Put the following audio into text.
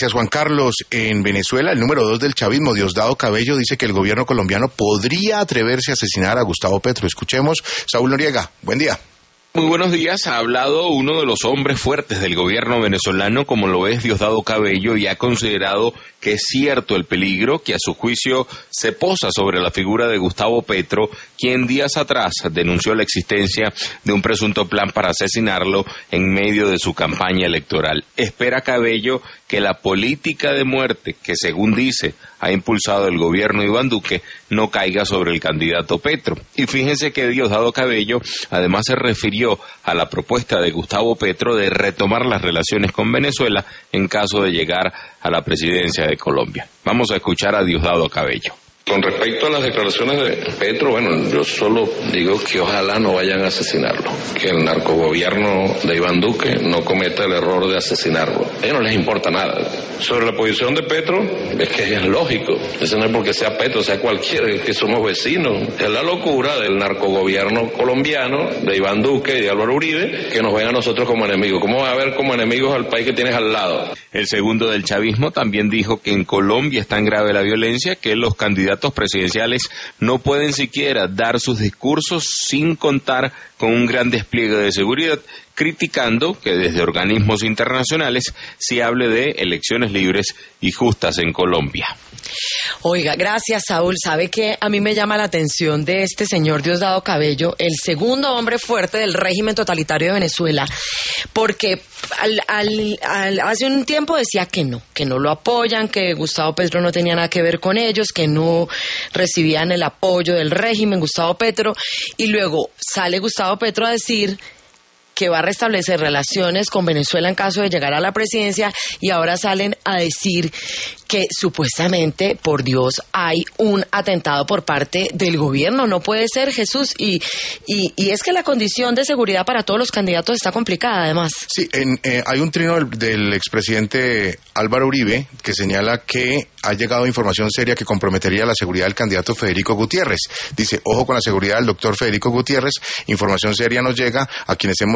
Gracias, Juan Carlos. En Venezuela, el número 2 del chavismo, Diosdado Cabello, dice que el gobierno colombiano podría atreverse a asesinar a Gustavo Petro. Escuchemos, Saúl Noriega. Buen día. Muy buenos días. Ha hablado uno de los hombres fuertes del gobierno venezolano, como lo es Diosdado Cabello, y ha considerado que es cierto el peligro que a su juicio se posa sobre la figura de Gustavo Petro, quien días atrás denunció la existencia de un presunto plan para asesinarlo en medio de su campaña electoral. Espera Cabello que la política de muerte que, según dice, ha impulsado el gobierno de Iván Duque no caiga sobre el candidato Petro. Y fíjense que Diosdado Cabello además se refirió a la propuesta de Gustavo Petro de retomar las relaciones con Venezuela en caso de llegar a la presidencia de Colombia. Vamos a escuchar a Diosdado Cabello. Con respecto a las declaraciones de Petro, bueno, yo solo digo que ojalá no vayan a asesinarlo, que el narcogobierno de Iván Duque no cometa el error de asesinarlo. A ellos no les importa nada. Sobre la posición de Petro, es que es lógico. Eso no es porque sea Petro, sea cualquiera, es que somos vecinos. Es la locura del narcogobierno colombiano, de Iván Duque y de Álvaro Uribe, que nos ven a nosotros como enemigos. ¿Cómo va a ver como enemigos al país que tienes al lado? El segundo del chavismo también dijo que en Colombia es tan grave la violencia que los candidatos presidenciales no pueden siquiera dar sus discursos sin contar con un gran despliegue de seguridad, criticando que desde organismos internacionales se hable de elecciones libres y justas en Colombia. Oiga, gracias, Saúl. ¿Sabe qué? A mí me llama la atención de este señor Diosdado Cabello, el segundo hombre fuerte del régimen totalitario de Venezuela, porque hace un tiempo decía que no lo apoyan, que Gustavo Petro no tenía nada que ver con ellos, que no recibían el apoyo del régimen Gustavo Petro, y luego sale Gustavo Petro a decir que va a restablecer relaciones con Venezuela en caso de llegar a la presidencia, y ahora salen a decir que supuestamente, por Dios, hay un atentado por parte del gobierno. No puede ser, Jesús, y es que la condición de seguridad para todos los candidatos está complicada, además. Sí, hay un trino del expresidente Álvaro Uribe que señala que ha llegado información seria que comprometería la seguridad del candidato Federico Gutiérrez. Dice, ojo con la seguridad del doctor Federico Gutiérrez, información seria nos llega a quienes hemos